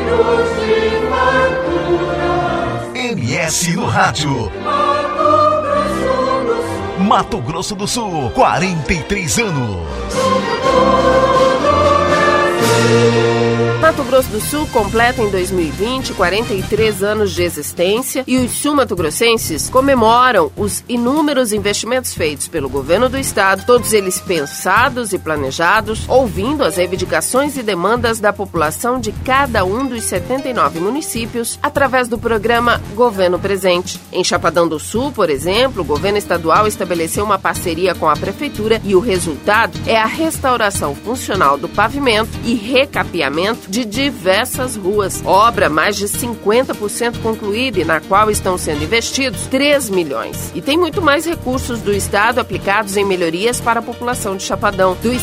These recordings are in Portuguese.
MS no rádio. Mato Grosso do Sul, 43 anos. Mato Grosso do Sul completa em 2020 43 anos de existência e os sul-mato-grossenses comemoram os inúmeros investimentos feitos pelo governo do estado, todos eles pensados e planejados, ouvindo as reivindicações e demandas da população de cada um dos 79 municípios através do programa Governo Presente. Em Chapadão do Sul, por exemplo, o governo estadual estabeleceu uma parceria com a prefeitura e o resultado é a restauração funcional do pavimento e recapeamento de diversas ruas. Obra mais de 50% concluída e na qual estão sendo investidos 3 milhões. E tem muito mais recursos do estado aplicados em melhorias para a população de Chapadão. Dos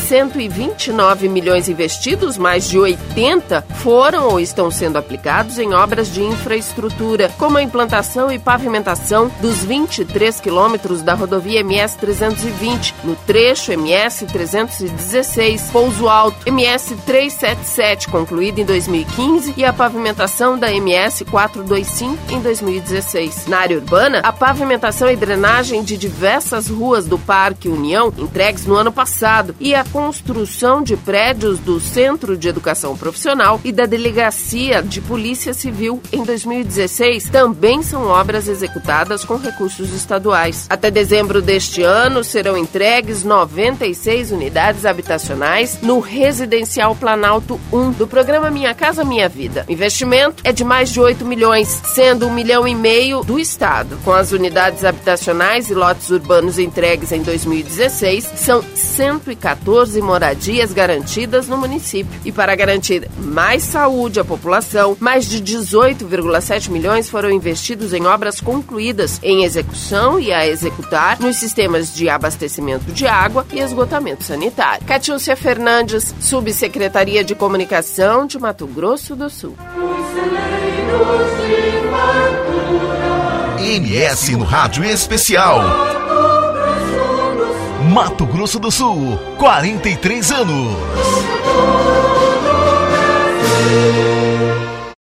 129 milhões investidos, mais de 80 foram ou estão sendo aplicados em obras de infraestrutura, como a implantação e pavimentação dos 23 quilômetros da rodovia MS 320, no trecho MS 316, Pouso Alto, MS 377, concluída em 2015, e a pavimentação da MS 425 em 2016. Na área urbana, a pavimentação e drenagem de diversas ruas do Parque União, entregues no ano passado, e a construção de prédios do Centro de Educação Profissional e da Delegacia de Polícia Civil em 2016 também são obras executadas com recursos estaduais. Até dezembro deste ano serão entregues 96 unidades habitacionais no Residencial Planalto 1 do programa Minha Casa Minha Vida. O investimento é de mais de 8 milhões, sendo 1,5 milhão do estado. Com as unidades habitacionais e lotes urbanos entregues em 2016, são 114 moradias garantidas no município. E para garantir mais saúde à população, mais de 18,7 milhões foram investidos em obras concluídas, em execução e a executar nos sistemas de abastecimento de água e esgotamento sanitário. Catiúcia Fernandes, Subsecretaria de Comunicação de Mato Grosso do Sul. MS no Rádio Especial. Mato Grosso do Sul, 43 anos.